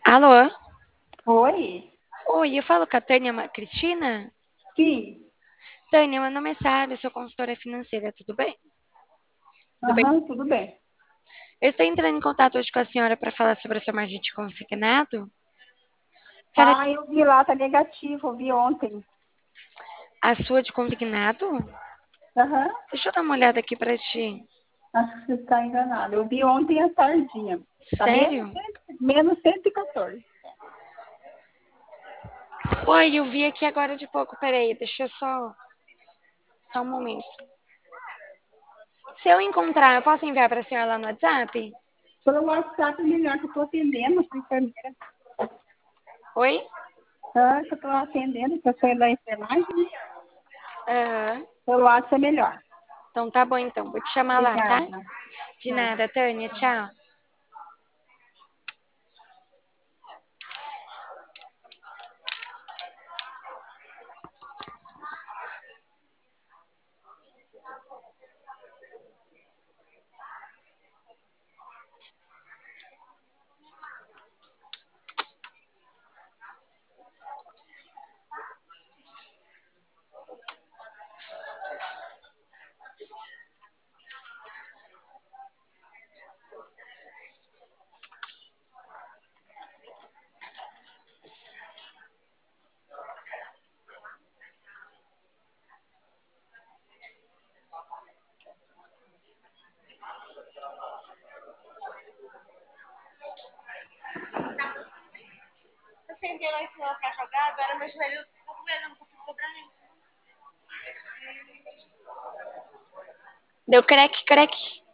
Alô? Oi? Oi, eu falo com a Tânia Cristina? Sim. Tânia, meu nome é Sara, eu sou consultora financeira, tudo bem? Tudo bem? Aham, tudo bem. Eu estou entrando em contato hoje com a senhora para falar sobre a sua margem de consignado. Senhora, Ah, eu vi lá, tá negativo, eu vi ontem. a sua de consignado? Aham, Deixa eu dar uma olhada aqui para ti. acho que você está enganado. Eu vi ontem à tardinha. Tá Sério? menos 114. Oi, eu vi aqui agora de pouco, peraí, deixa eu só um momento. Se eu encontrar, eu posso enviar para a senhora lá no WhatsApp? Pelo WhatsApp, melhor que eu tô atendendo, sou enfermeira. Oi? Ah, que eu tô atendendo, que eu sou da enfermagem, né? Aham. Pelo WhatsApp é melhor. Então tá bom então, vou te chamar lá, tá? Obrigada. De Tá. nada, Tânia, tchau. Eu sentei lá em cima pra jogar, agora meu joelho tá doendo, eu não consigo dobrar nem. Deu creque, creque.